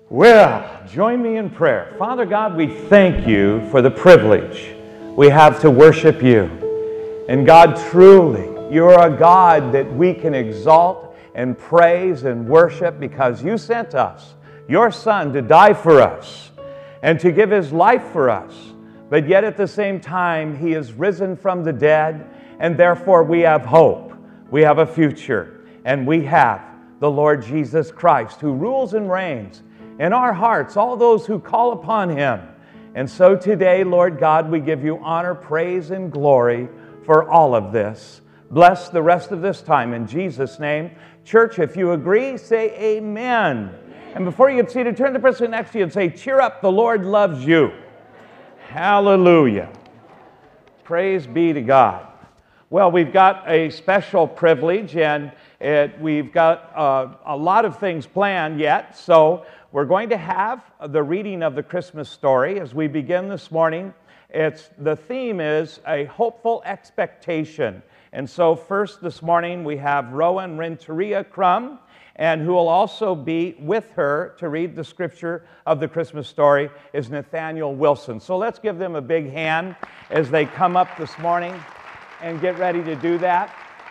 Well, join me in prayer. Father God, we thank you for the privilege we have to worship you. And God, truly, you are a God that we can exalt and praise and worship because you sent us, your Son, to die for us and to give his life for us. But yet at the same time, he is risen from the dead, and therefore we have hope. We have a future, and we have the Lord Jesus Christ, who rules and reigns in our hearts, all those who call upon him. And so today, Lord God, we give you honor, praise, and glory for all of this. Bless the rest of this time in Jesus' name. Church, if you agree, say amen. And before you get seated, turn to the person next to you and say, cheer up, the Lord loves you. Hallelujah. Praise be to God. Well, we've got a special privilege, and we've got a lot of things planned yet, so we're going to have the reading of the Christmas story as we begin this morning. The theme is a hopeful expectation. And so first this morning we have Rowan Renteria Crum, and who will also be with her to read the scripture of the Christmas story is Nathaniel Wilson. So let's give them a big hand as they come up this morning and get ready to do that.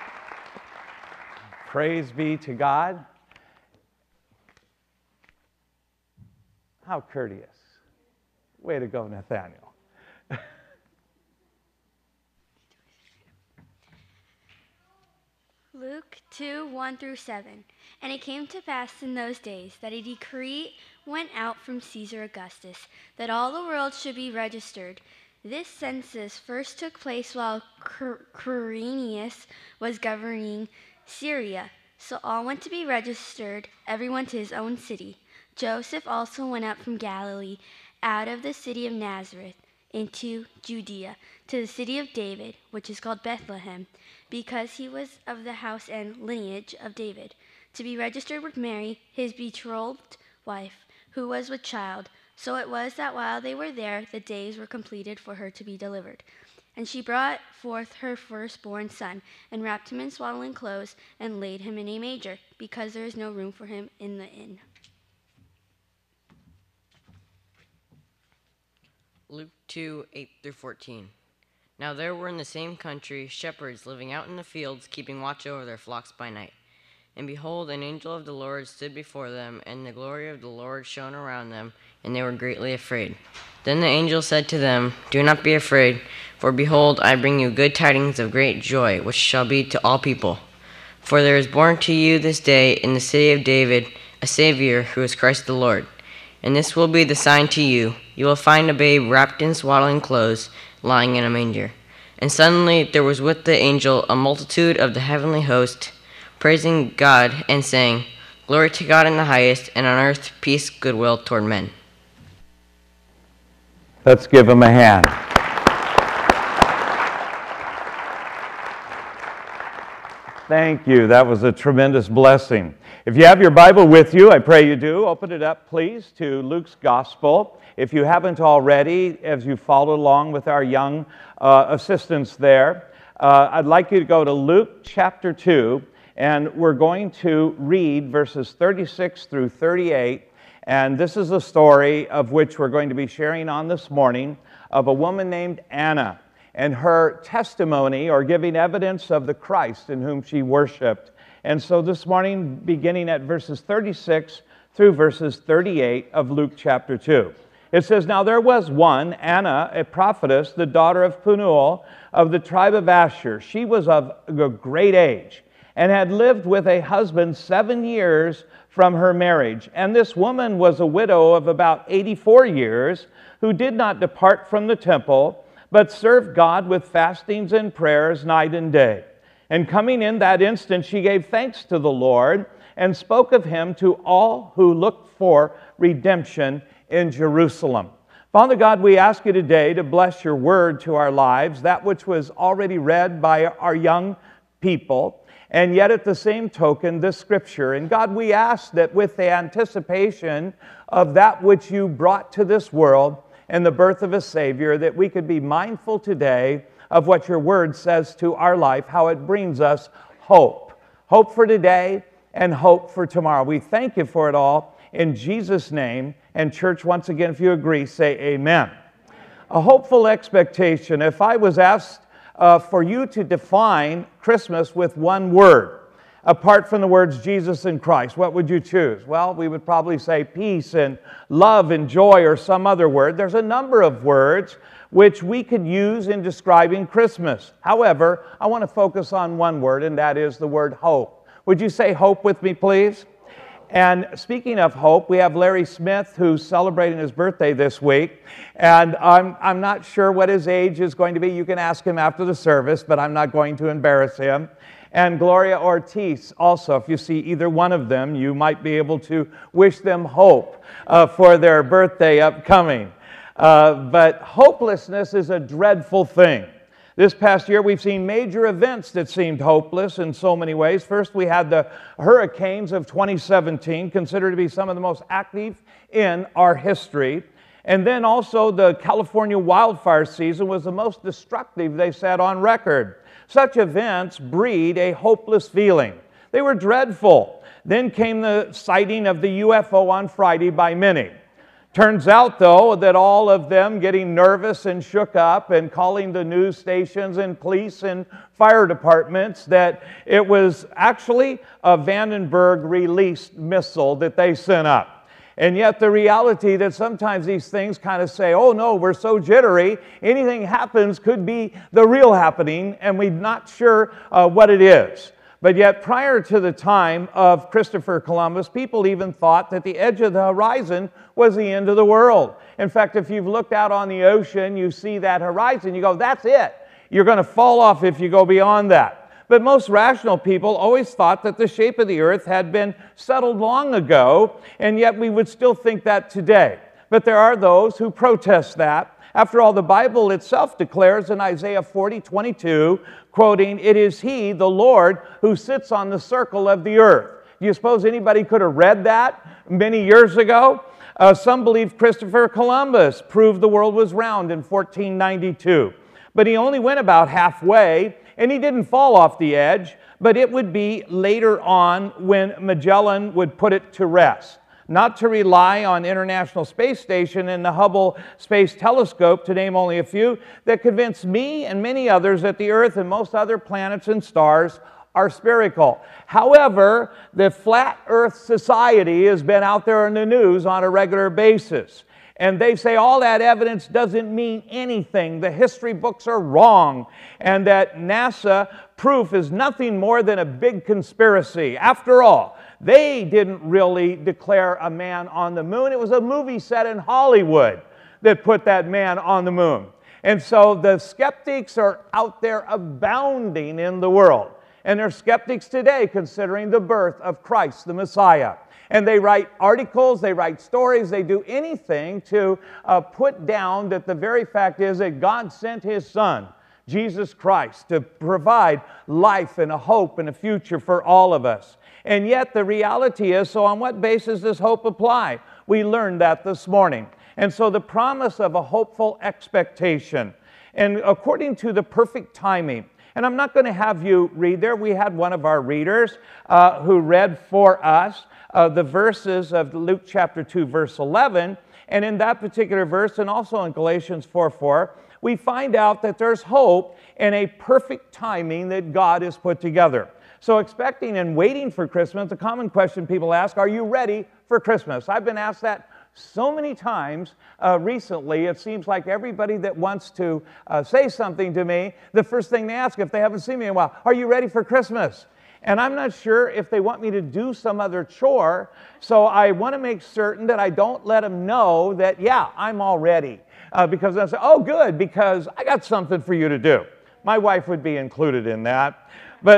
Praise be to God. How courteous. Way to go, Nathaniel. Luke 2, 1 through 7. And it came to pass in those days that a decree went out from Caesar Augustus that all the world should be registered. This census first took place while Quirinius was governing Syria. So all went to be registered, everyone to his own city. Joseph also went up from Galilee, out of the city of Nazareth, into Judea, to the city of David, which is called Bethlehem, because he was of the house and lineage of David, to be registered with Mary, his betrothed wife, who was with child. So it was that while they were there, the days were completed for her to be delivered. And she brought forth her firstborn son, and wrapped him in swaddling clothes, and laid him in a manger, because there is no room for him in the inn. Luke 2, 8 through 14. Now there were in the same country shepherds living out in the fields, keeping watch over their flocks by night. And behold, an angel of the Lord stood before them, and the glory of the Lord shone around them, and they were greatly afraid. Then the angel said to them, Do not be afraid, for behold, I bring you good tidings of great joy, which shall be to all people. For there is born to you this day in the city of David a Savior, who is Christ the Lord. And this will be the sign to you. You will find a babe wrapped in swaddling clothes, lying in a manger. And suddenly there was with the angel a multitude of the heavenly host, praising God and saying, Glory to God in the highest, and on earth peace, goodwill toward men. Let's give him a hand. Thank you. That was a tremendous blessing. If you have your Bible with you, I pray you do, open it up, please, to Luke's Gospel. If you haven't already, as you follow along with our young assistants there, I'd like you to go to Luke chapter 2, and we're going to read verses 36 through 38. And this is a story of which we're going to be sharing on this morning of a woman named Anna and her testimony or giving evidence of the Christ in whom she worshiped. And so this morning, beginning at verses 36 through verses 38 of Luke chapter 2. It says, Now there was one, Anna, a prophetess, the daughter of Phanuel of the tribe of Asher. She was of a great age and had lived with a husband 7 years from her marriage. And this woman was a widow of about 84 years who did not depart from the temple, but served God with fastings and prayers night and day. And coming in that instant, she gave thanks to the Lord and spoke of him to all who looked for redemption in Jerusalem. Father God, we ask you today to bless your word to our lives, that which was already read by our young people, and yet at the same token, this scripture. And God, we ask that with the anticipation of that which you brought to this world and the birth of a Savior, that we could be mindful today of what your word says to our life, how it brings us hope. Hope for today and hope for tomorrow. We thank you for it all in Jesus' name. And church, once again, if you agree, say amen. A hopeful expectation. If I was asked for you to define Christmas with one word, apart from the words Jesus and Christ, what would you choose? Well, we would probably say peace and love and joy or some other word. There's a number of words which we could use in describing Christmas. However, I want to focus on one word, and that is the word hope. Would you say hope with me, please? And speaking of hope, we have Larry Smith, who's celebrating his birthday this week. And I'm not sure what his age is going to be. You can ask him after the service, but I'm not going to embarrass him. And Gloria Ortiz also, if you see either one of them, you might be able to wish them hope for their birthday upcoming. But hopelessness is a dreadful thing. This past year, we've seen major events that seemed hopeless in so many ways. First, we had the hurricanes of 2017, considered to be some of the most active in our history. And then also the California wildfire season was the most destructive, they said, on record. Such events breed a hopeless feeling. They were dreadful. Then came the sighting of the UFO on Friday by many. Turns out, though, that all of them getting nervous and shook up and calling the news stations and police and fire departments that it was actually a Vandenberg-released missile that they sent up. And yet the reality that sometimes these things kind of say, oh no, we're so jittery, anything happens could be the real happening, and we're not sure what it is. But yet, prior to the time of Christopher Columbus, people even thought that the edge of the horizon was the end of the world. In fact, if you've looked out on the ocean, you see that horizon, you go, that's it. You're going to fall off if you go beyond that. But most rational people always thought that the shape of the earth had been settled long ago, and yet we would still think that today. But there are those who protest that. After all, the Bible itself declares in Isaiah 40:22, quoting, "It is He, the Lord, who sits on the circle of the earth." Do you suppose anybody could have read that many years ago? Some believe Christopher Columbus proved the world was round in 1492. But he only went about halfway, and he didn't fall off the edge, but it would be later on when Magellan would put it to rest. Not to rely on International Space Station and the Hubble Space Telescope, to name only a few, that convinced me and many others that the Earth and most other planets and stars are spherical. However, the Flat Earth Society has been out there in the news on a regular basis. And they say all that evidence doesn't mean anything. The history books are wrong. And that NASA proof is nothing more than a big conspiracy. After all, they didn't really declare a man on the moon. It was a movie set in Hollywood that put that man on the moon. And so the skeptics are out there abounding in the world. And they're skeptics today considering the birth of Christ, the Messiah. And they write articles, they write stories, they do anything to put down that the very fact is that God sent His Son, Jesus Christ, to provide life and a hope and a future for all of us. And yet the reality is, so on what basis does hope apply? We learned that this morning. And so the promise of a hopeful expectation, and according to the perfect timing, and I'm not going to have you read there. We had one of our readers who read for us the verses of Luke chapter 2, verse 11. And in that particular verse, and also in Galatians 4:4, we find out that there's hope in a perfect timing that God has put together. So expecting and waiting for Christmas, the common question people ask, are you ready for Christmas? I've been asked that so many times recently. It seems like everybody that wants to say something to me, the first thing they ask if they haven't seen me in a while, are you ready for Christmas? And I'm not sure if they want me to do some other chore, so I want to make certain that I don't let them know that, yeah, I'm all ready. Because they'll say, oh, good, because I got something for you to do. My wife would be included in that.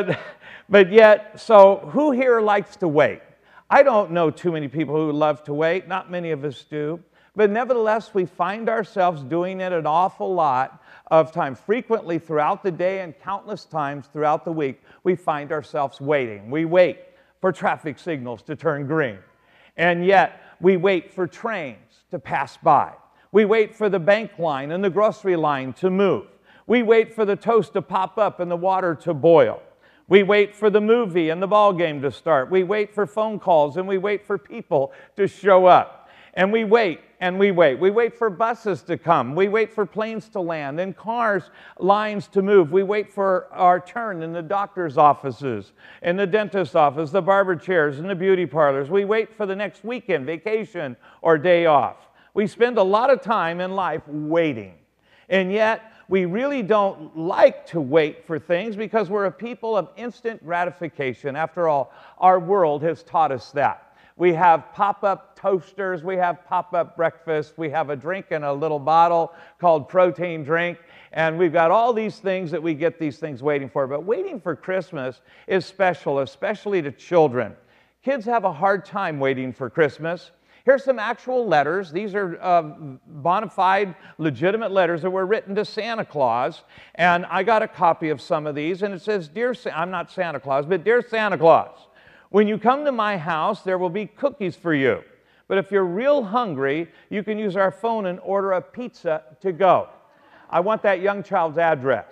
But yet, so who here likes to wait? I don't know too many people who love to wait. Not many of us do. But nevertheless, we find ourselves doing it an awful lot of time. Frequently throughout the day and countless times throughout the week, we find ourselves waiting. We wait for traffic signals to turn green. And yet, we wait for trains to pass by. We wait for the bank line and the grocery line to move. We wait for the toast to pop up and the water to boil. We wait for the movie and the ball game to start. We wait for phone calls and we wait for people to show up. And we wait and we wait. We wait for buses to come. We wait for planes to land and cars, lines to move. We wait for our turn in the doctor's offices, in the dentist's office, the barber chairs, and the beauty parlors. We wait for the next weekend, vacation, or day off. We spend a lot of time in life waiting. And yet, we really don't like to wait for things because we're a people of instant gratification. After all, our world has taught us that. We have pop-up toasters, we have pop-up breakfast, we have a drink in a little bottle called protein drink, and we've got all these things that we get these things waiting for. But waiting for Christmas is special, especially to children. Kids have a hard time waiting for Christmas. Here's some actual letters. These are bona fide, legitimate letters that were written to Santa Claus. And I got a copy of some of these, and it says, I'm not Santa Claus, but Dear Santa Claus, when you come to my house, there will be cookies for you. But if you're real hungry, you can use our phone and order a pizza to go. I want that young child's address.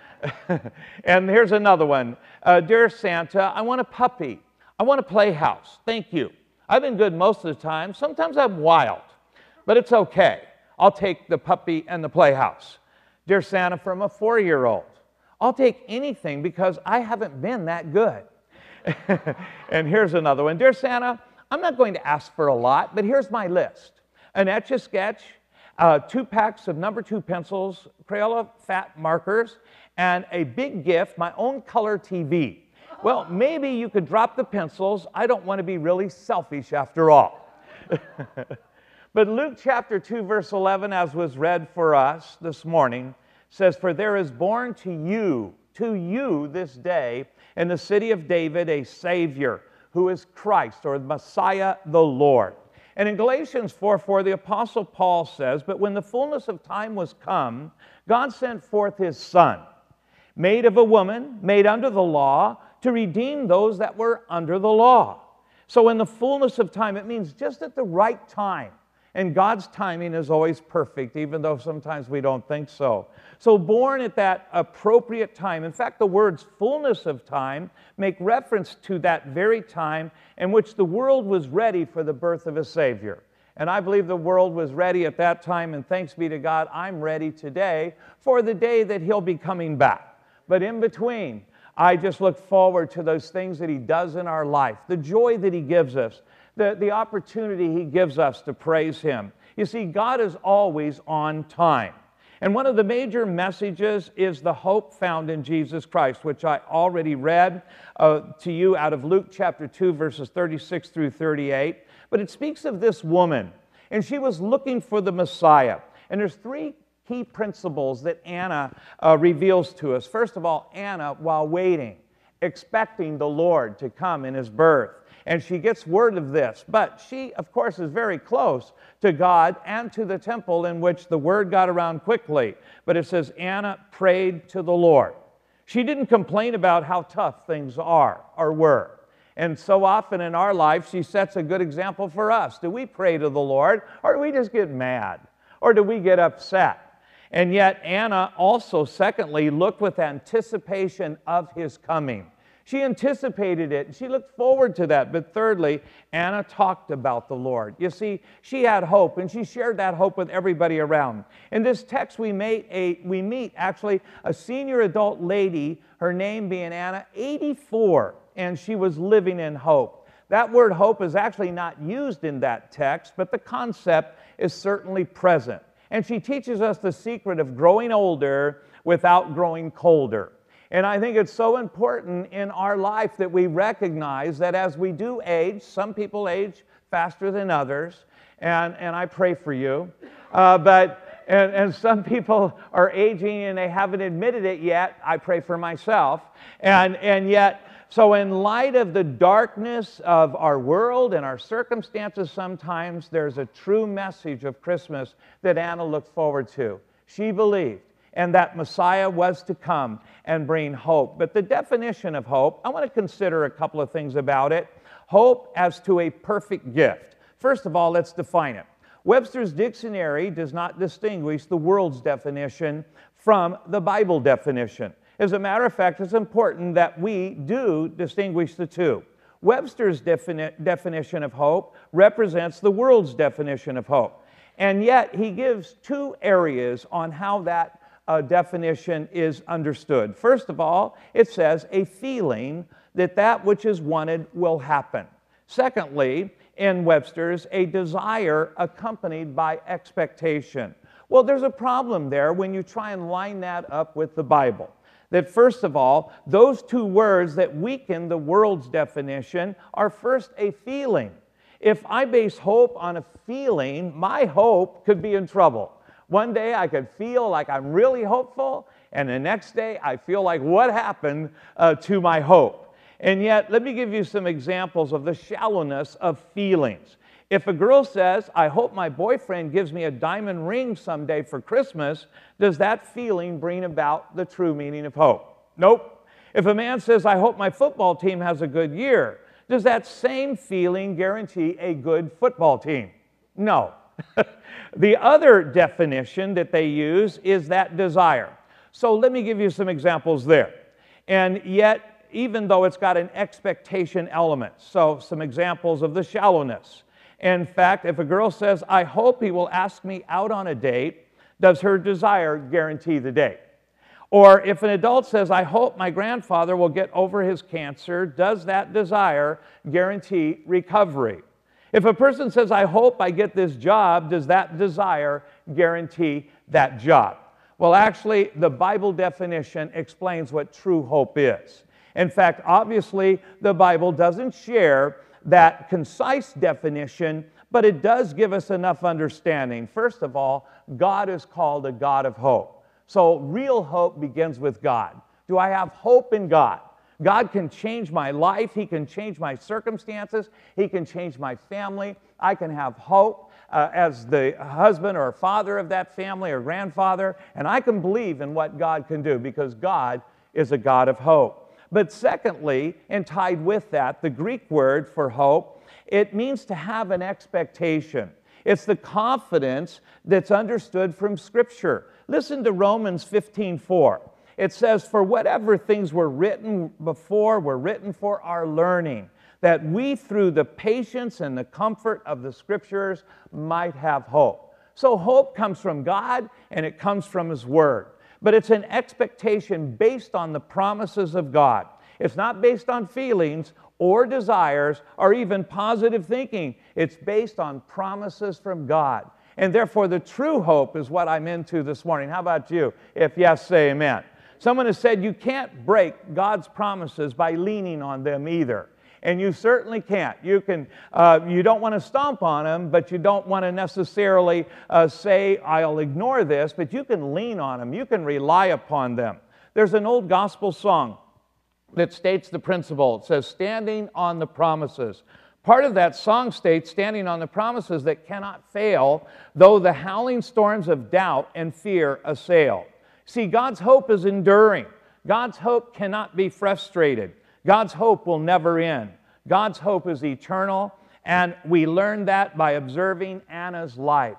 And here's another one. Dear Santa, I want a puppy. I want a playhouse. Thank you. I've been good most of the time. Sometimes I'm wild, but it's okay. I'll take the puppy and the playhouse. Dear Santa, from a 4-year-old, I'll take anything because I haven't been that good. And here's another one. Dear Santa, I'm not going to ask for a lot, but here's my list. An Etch-a-Sketch, 2 packs of number 2 pencils, Crayola fat markers, and a big gift, my own color TV. Well, maybe you could drop the pencils. I don't want to be really selfish after all. But Luke chapter 2, verse 11, as was read for us this morning, says, For there is born to you this day, in the city of David, a Savior, who is Christ, or Messiah the Lord. And in Galatians 4:4, the Apostle Paul says, But when the fullness of time was come, God sent forth His Son, made of a woman, made under the law, to redeem those that were under the law. So in the fullness of time, it means just at the right time. And God's timing is always perfect, even though sometimes we don't think so. So born at that appropriate time. In fact, the words fullness of time make reference to that very time in which the world was ready for the birth of a Savior. And I believe the world was ready at that time, and thanks be to God, I'm ready today for the day that He'll be coming back. But in between, I just look forward to those things that He does in our life, the joy that He gives us, the opportunity He gives us to praise Him. You see, God is always on time. And one of the major messages is the hope found in Jesus Christ, which I already read to you out of Luke chapter 2, verses 36 through 38. But it speaks of this woman, and she was looking for the Messiah. And there's 3 key principles that Anna reveals to us. First of all, Anna, while waiting, expecting the Lord to come in His birth. And she gets word of this. But she, of course, is very close to God and to the temple, in which the word got around quickly. But it says Anna prayed to the Lord. She didn't complain about how tough things are or were. And so often in our life, she sets a good example for us. Do we pray to the Lord, or do we just get mad? Or do we get upset? And yet Anna also, secondly, looked with anticipation of His coming. She anticipated it. She looked forward to that. But thirdly, Anna talked about the Lord. You see, she had hope, and she shared that hope with everybody around. In this text, we meet a senior adult lady, her name being Anna, 84, and she was living in hope. That word hope is actually not used in that text, but the concept is certainly present. And she teaches us the secret of growing older without growing colder. And I think it's so important in our life that we recognize that as we do age, some people age faster than others, and I pray for you, and some people are aging and they haven't admitted it yet. I pray for myself. And yet, so in light of the darkness of our world and our circumstances, sometimes there's a true message of Christmas that Anna looked forward to. She believed, and that Messiah was to come and bring hope. But the definition of hope, I want to consider a couple of things about it. Hope as to a perfect gift. First of all, let's define it. Webster's dictionary does not distinguish the world's definition from the Bible definition. As a matter of fact, it's important that we do distinguish the two. Webster's definition of hope represents the world's definition of hope. And yet, he gives two areas on how that definition is understood. First of all, it says a feeling that that which is wanted will happen. Secondly, in Webster's, a desire accompanied by expectation. Well, there's a problem there when you try and line that up with the Bible. That first of all, those two words that weaken the world's definition are first a feeling. If I base hope on a feeling, my hope could be in trouble. One day I could feel like I'm really hopeful, and the next day I feel like what happened to my hope? And yet, let me give you some examples of the shallowness of feelings. If a girl says, I hope my boyfriend gives me a diamond ring someday for Christmas, does that feeling bring about the true meaning of hope? Nope. If a man says, I hope my football team has a good year, does that same feeling guarantee a good football team? No. The other definition that they use is that desire. So let me give you some examples there. And yet, even though it's got an expectation element, so some examples of the shallowness. In fact, if a girl says, I hope he will ask me out on a date, does her desire guarantee the date? Or if an adult says, I hope my grandfather will get over his cancer, does that desire guarantee recovery? If a person says, I hope I get this job, does that desire guarantee that job? Well, actually, the Bible definition explains what true hope is. In fact, obviously, the Bible doesn't share that concise definition, but it does give us enough understanding. First of all, God is called a God of hope. So real hope begins with God. Do I have hope in God? God can change my life. He can change my circumstances. He can change my family. I can have hope as the husband or father of that family or grandfather, and I can believe in what God can do because God is a God of hope. But secondly, and tied with that, the Greek word for hope, it means to have an expectation. It's the confidence that's understood from Scripture. Listen to Romans 15:4. It says, for whatever things were written before were written for our learning, that we through the patience and the comfort of the Scriptures might have hope. So hope comes from God and it comes from His Word. But it's an expectation based on the promises of God. It's not based on feelings or desires or even positive thinking. It's based on promises from God. And therefore, the true hope is what I'm into this morning. How about you? If yes, say amen. Someone has said you can't break God's promises by leaning on them either. And you certainly can't. You don't want to stomp on them, but you don't want to necessarily say, I'll ignore this, but you can lean on them. You can rely upon them. There's an old gospel song that states the principle. It says, standing on the promises. Part of that song states, standing on the promises that cannot fail, though the howling storms of doubt and fear assail. See, God's hope is enduring. God's hope cannot be frustrated. God's hope will never end. God's hope is eternal, and we learned that by observing Anna's life.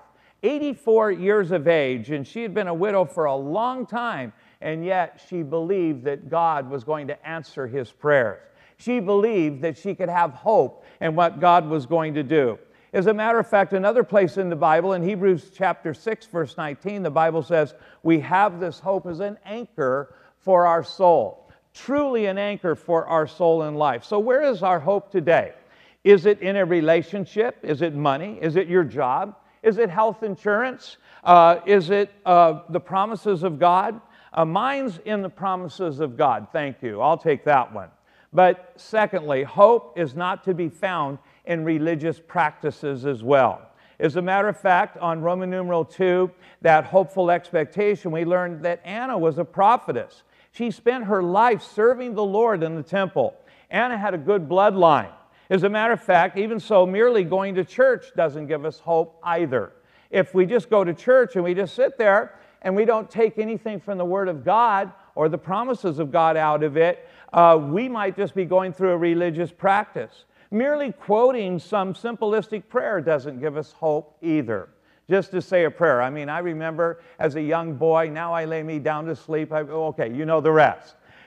84 years of age, and she had been a widow for a long time, and yet she believed that God was going to answer his prayers. She believed that she could have hope in what God was going to do. As a matter of fact, another place in the Bible, in Hebrews chapter 6, verse 19, the Bible says, we have this hope as an anchor for our soul. Truly an anchor for our soul and life. So where is our hope today? Is it in a relationship? Is it money? Is it your job? Is it health insurance? Is it the promises of God? Mine's in the promises of God. Thank you. I'll take that one. But secondly, hope is not to be found in religious practices as well. As a matter of fact, on Roman numeral 2, that hopeful expectation, we learned that Anna was a prophetess. She spent her life serving the Lord in the temple. Anna had a good bloodline. As a matter of fact, even so, merely going to church doesn't give us hope either. If we just go to church and we just sit there and we don't take anything from the Word of God or the promises of God out of it, we might just be going through a religious practice. Merely quoting some simplistic prayer doesn't give us hope either. Just to say a prayer. I mean, I remember as a young boy, now I lay me down to sleep. Okay, you know the rest.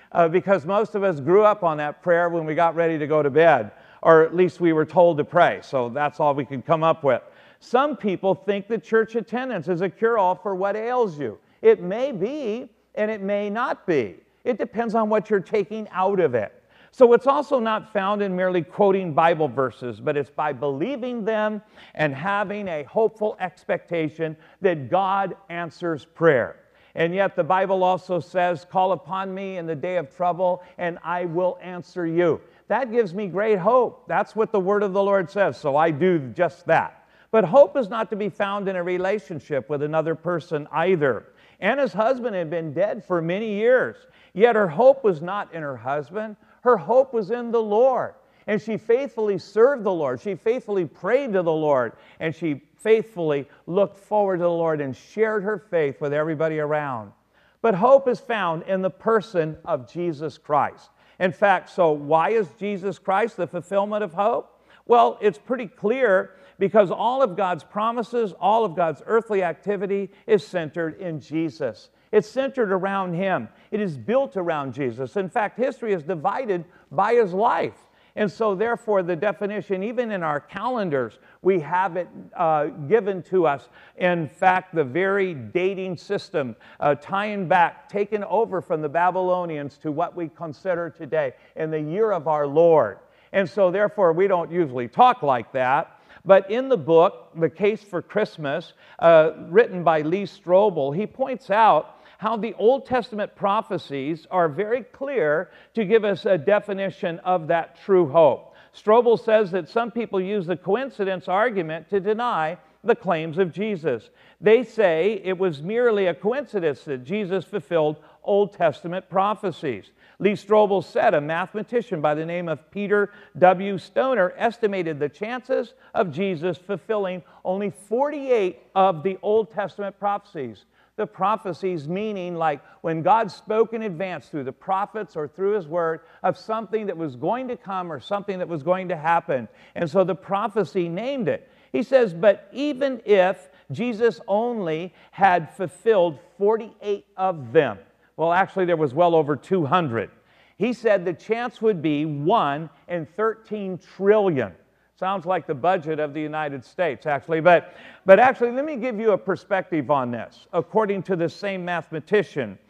because most of us grew up on that prayer when we got ready to go to bed, or at least we were told to pray, so that's all we could come up with. Some people think that church attendance is a cure-all for what ails you. It may be, and it may not be. It depends on what you're taking out of it. So it's also not found in merely quoting Bible verses, but it's by believing them and having a hopeful expectation that God answers prayer. And yet the Bible also says, call upon me in the day of trouble, and I will answer you. That gives me great hope. That's what the word of the Lord says, so I do just that. But hope is not to be found in a relationship with another person either. Anna's husband had been dead for many years, yet her hope was not in her husband. Her hope was in the Lord. And she faithfully served the Lord. She faithfully prayed to the Lord. And she faithfully looked forward to the Lord and shared her faith with everybody around. But hope is found in the person of Jesus Christ. In fact, so why is Jesus Christ the fulfillment of hope? Well, it's pretty clear because all of God's promises, all of God's earthly activity is centered in Jesus. It's centered around Him. It is built around Jesus. In fact, history is divided by His life. And so therefore, the definition, even in our calendars, we have it given to us. In fact, the very dating system, tying back, taken over from the Babylonians to what we consider today in the year of our Lord. And so therefore, we don't usually talk like that. But in the book, The Case for Christmas, written by Lee Strobel, he points out how the Old Testament prophecies are very clear to give us a definition of that true hope. Strobel says that some people use the coincidence argument to deny the claims of Jesus. They say it was merely a coincidence that Jesus fulfilled Old Testament prophecies. Lee Strobel said a mathematician by the name of Peter W. Stoner estimated the chances of Jesus fulfilling only 48 of the Old Testament prophecies. The prophecies meaning like when God spoke in advance through the prophets or through His Word of something that was going to come or something that was going to happen. And so the prophecy named it. He says, but even if Jesus only had fulfilled 48 of them, well, actually there was well over 200. He said the chance would be 1 in 13 trillion. Sounds like the budget of the United States, actually. But actually, let me give you a perspective on this. According to the same mathematician,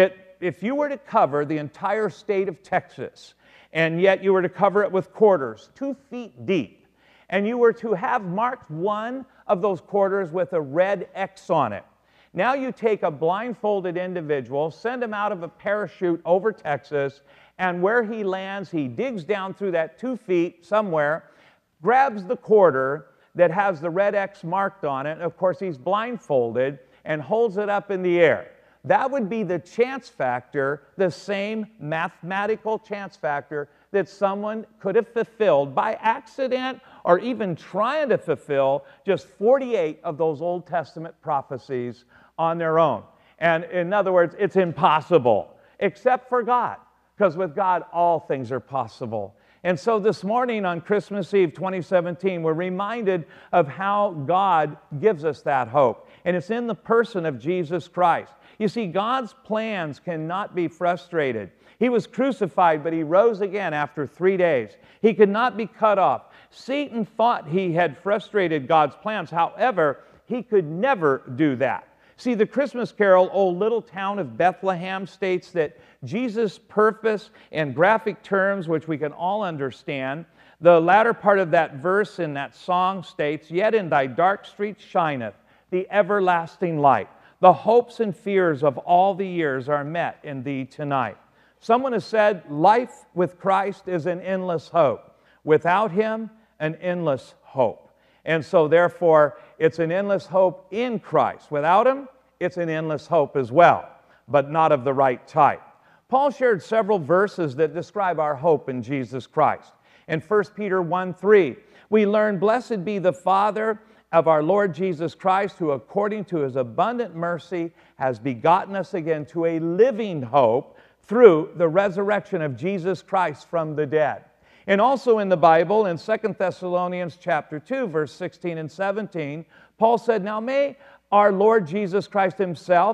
if you were to cover the entire state of Texas, and yet you were to cover it with quarters 2 feet deep, and you were to have marked one of those quarters with a red X on it, now you take a blindfolded individual, send him out of a parachute over Texas, and where he lands, he digs down through that 2 feet somewhere, grabs the quarter that has the red X marked on it. Of course, he's blindfolded and holds it up in the air. That would be the chance factor, the same mathematical chance factor that someone could have fulfilled by accident or even trying to fulfill just 48 of those Old Testament prophecies on their own. And in other words, it's impossible, except for God, because with God, all things are possible. And so this morning on Christmas Eve 2017, we're reminded of how God gives us that hope. And it's in the person of Jesus Christ. You see, God's plans cannot be frustrated. He was crucified, but He rose again after 3 days. He could not be cut off. Satan thought he had frustrated God's plans. However, he could never do that. See, the Christmas carol, O Little Town of Bethlehem, states that Jesus' purpose in graphic terms, which we can all understand. The latter part of that verse in that song states, yet in thy dark streets shineth the everlasting light. The hopes and fears of all the years are met in thee tonight. Someone has said, life with Christ is an endless hope. Without Him, an endless hope. And so therefore, it's an endless hope in Christ. Without Him, it's an endless hope as well, but not of the right type. Paul shared several verses that describe our hope in Jesus Christ. In 1 Peter 1:3, we learn, blessed be the Father of our Lord Jesus Christ, who according to His abundant mercy has begotten us again to a living hope through the resurrection of Jesus Christ from the dead. And also in the Bible, in 2 Thessalonians chapter 2, verse 16 and 17, Paul said, now may our Lord Jesus Christ Himself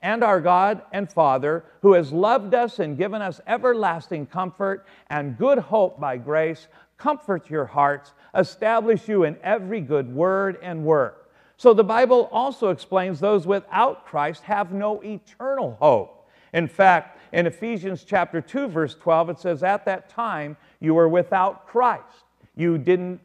and our God and Father, who has loved us and given us everlasting comfort and good hope by grace, comfort your hearts, establish you in every good word and work. So the Bible also explains those without Christ have no eternal hope. In fact, in Ephesians chapter 2, verse 12, it says, at that time you were without Christ. You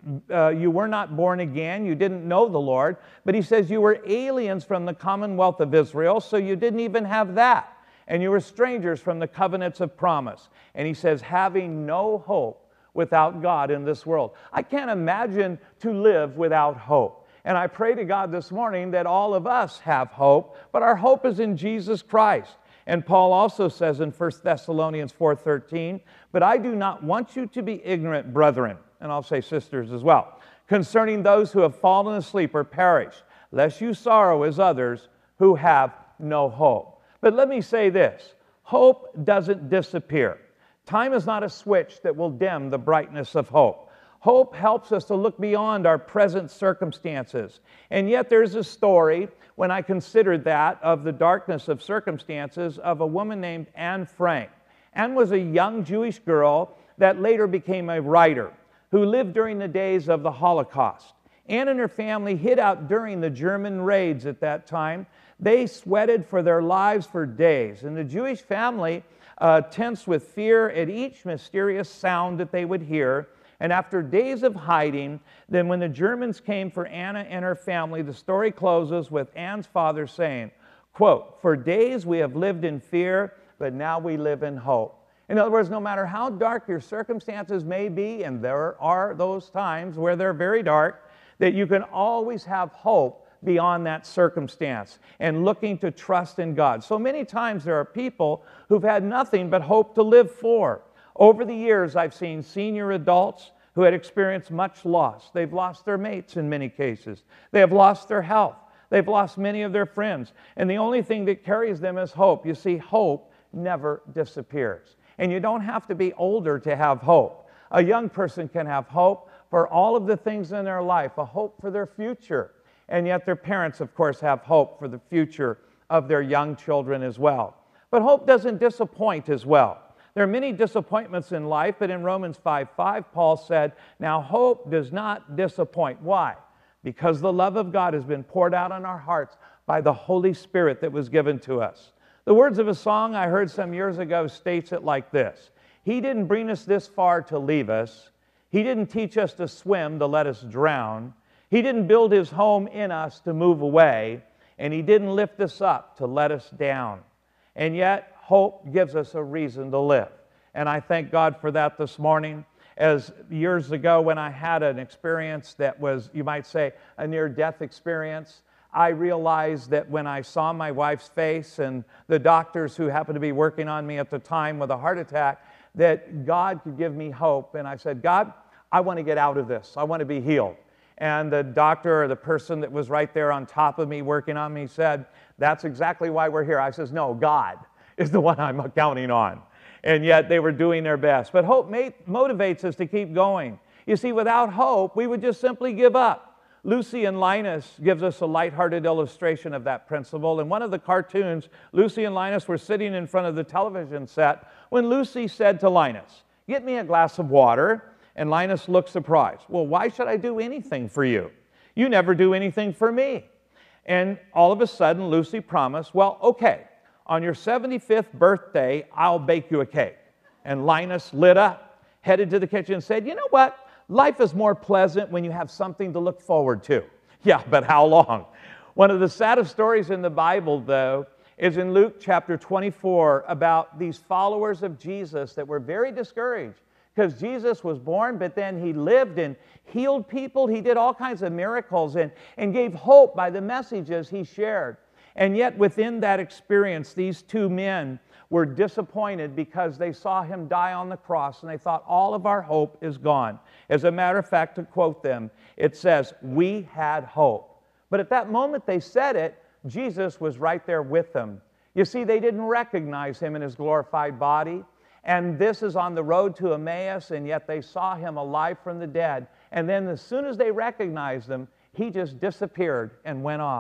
were not born again. You didn't know the Lord. But he says you were aliens from the commonwealth of Israel, so you didn't even have that. And you were strangers from the covenants of promise. And he says, having no hope without God in this world. I can't imagine to live without hope. And I pray to God this morning that all of us have hope, but our hope is in Jesus Christ. And Paul also says in 1 Thessalonians 4:13, but I do not want you to be ignorant, brethren, and I'll say sisters as well, concerning those who have fallen asleep or perished, lest you sorrow as others who have no hope. But let me say this, hope doesn't disappear. Time is not a switch that will dim the brightness of hope. Hope helps us to look beyond our present circumstances. And yet there's a story, when I considered that, of the darkness of circumstances of a woman named Anne Frank. Anne was a young Jewish girl that later became a writer who lived during the days of the Holocaust. Anne and her family hid out during the German raids at that time. They sweated for their lives for days. And the Jewish family tensed with fear at each mysterious sound that they would hear. And after days of hiding, then when the Germans came for Anna and her family, the story closes with Anne's father saying, quote, for days we have lived in fear, but now we live in hope. In other words, no matter how dark your circumstances may be, and there are those times where they're very dark, that you can always have hope beyond that circumstance and looking to trust in God. So many times there are people who've had nothing but hope to live for. Over the years, I've seen senior adults who had experienced much loss. They've lost their mates in many cases. They have lost their health. They've lost many of their friends. And the only thing that carries them is hope. You see, hope never disappears. And you don't have to be older to have hope. A young person can have hope for all of the things in their life, a hope for their future. And yet their parents, of course, have hope for the future of their young children as well. But hope doesn't disappoint as well. There are many disappointments in life, but in Romans 5:5, Paul said, now hope does not disappoint. Why? Because the love of God has been poured out on our hearts by the Holy Spirit that was given to us. The words of a song I heard some years ago states it like this. He didn't bring us this far to leave us. He didn't teach us to swim to let us drown. He didn't build his home in us to move away. And he didn't lift us up to let us down. And yet, hope gives us a reason to live. And I thank God for that this morning. As years ago when I had an experience that was, you might say, a near-death experience, I realized that when I saw my wife's face and the doctors who happened to be working on me at the time with a heart attack, that God could give me hope. And I said, God, I want to get out of this. I want to be healed. And the doctor or the person that was right there on top of me working on me said, that's exactly why we're here. I says, no, God is the one I'm counting on. And yet they were doing their best. But hope motivates us to keep going. You see, without hope, we would just simply give up. Lucy and Linus gives us a lighthearted illustration of that principle. In one of the cartoons, Lucy and Linus were sitting in front of the television set when Lucy said to Linus, get me a glass of water. And Linus looked surprised. Well, why should I do anything for you? You never do anything for me. And all of a sudden, Lucy promised, well, okay, on your 75th birthday, I'll bake you a cake. And Linus lit up, headed to the kitchen and said, you know what? Life is more pleasant when you have something to look forward to. Yeah, but how long? One of the saddest stories in the Bible, though, is in Luke chapter 24 about these followers of Jesus that were very discouraged because Jesus was born, but then he lived and healed people. He did all kinds of miracles and gave hope by the messages he shared. And yet within that experience, these two men were disappointed because they saw him die on the cross and they thought all of our hope is gone. As a matter of fact, to quote them, it says, we had hope. But at that moment they said it, Jesus was right there with them. You see, they didn't recognize him in his glorified body. And this is on the road to Emmaus, and yet they saw him alive from the dead. And then as soon as they recognized him, he just disappeared and went off.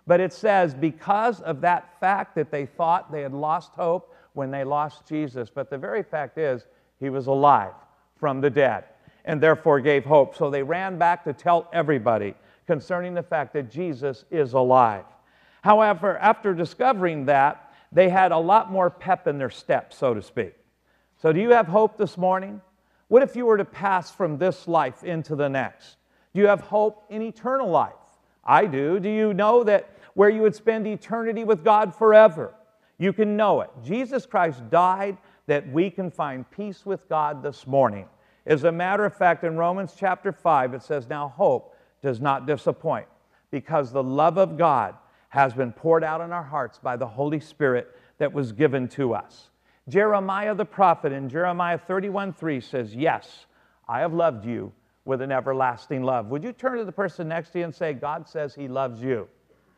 But it says because of that fact that they thought they had lost hope when they lost Jesus, but the very fact is he was alive from the dead and therefore gave hope. So they ran back to tell everybody concerning the fact that Jesus is alive. However, after discovering that, they had a lot more pep in their step, so to speak. So do you have hope this morning? What if you were to pass from this life into the next? Do you have hope in eternal life? I do. Do you know that where you would spend eternity with God forever? You can know it. Jesus Christ died that we can find peace with God this morning. As a matter of fact, in Romans chapter 5, it says, now hope does not disappoint, because the love of God has been poured out in our hearts by the Holy Spirit that was given to us. Jeremiah the prophet in Jeremiah 31:3 says, yes, I have loved you with an everlasting love. Would you turn to the person next to you and say, God says he loves you?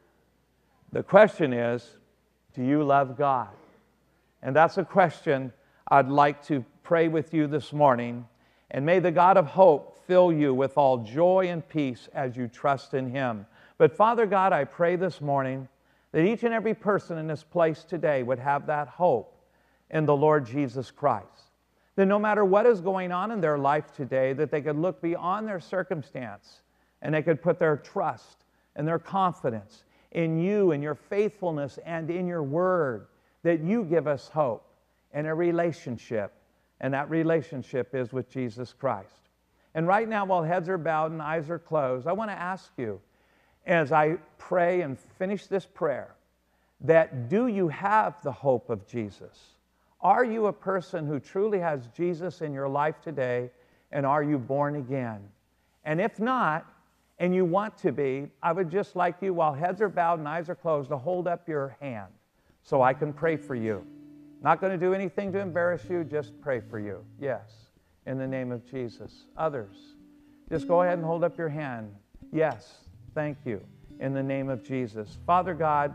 The question is, do you love God? And that's a question I'd like to pray with you this morning. And may the God of hope fill you with all joy and peace as you trust in him. But Father God, I pray this morning that each and every person in this place today would have that hope in the Lord Jesus Christ. That no matter what is going on in their life today, that they could look beyond their circumstance and they could put their trust and their confidence in you and your faithfulness and in your word, that you give us hope and a relationship, and that relationship is with Jesus Christ. And right now, while heads are bowed and eyes are closed, I want to ask you, as I pray and finish this prayer, that do you have the hope of Jesus? Are you a person who truly has Jesus in your life today, and are you born again? And if not, and you want to be, I would just like you, while heads are bowed and eyes are closed, to hold up your hand so I can pray for you. Not going to do anything to embarrass you, just pray for you. Yes, in the name of Jesus. Others, just go ahead and hold up your hand. Yes, thank you, in the name of Jesus. Father God,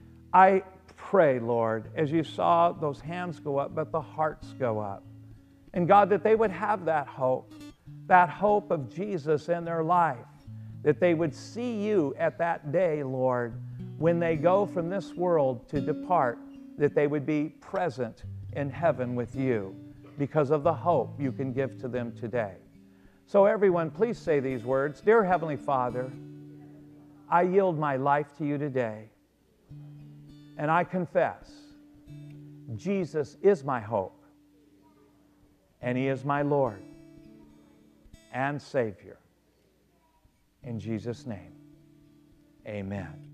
I pray, Lord, as you saw those hands go up, but the hearts go up. And God, that they would have that hope of Jesus in their life, that they would see you at that day, Lord, when they go from this world to depart, that they would be present in heaven with you because of the hope you can give to them today. So everyone, please say these words. Dear Heavenly Father, I yield my life to you today, and I confess Jesus is my hope, and he is my Lord and Savior. In Jesus' name, amen.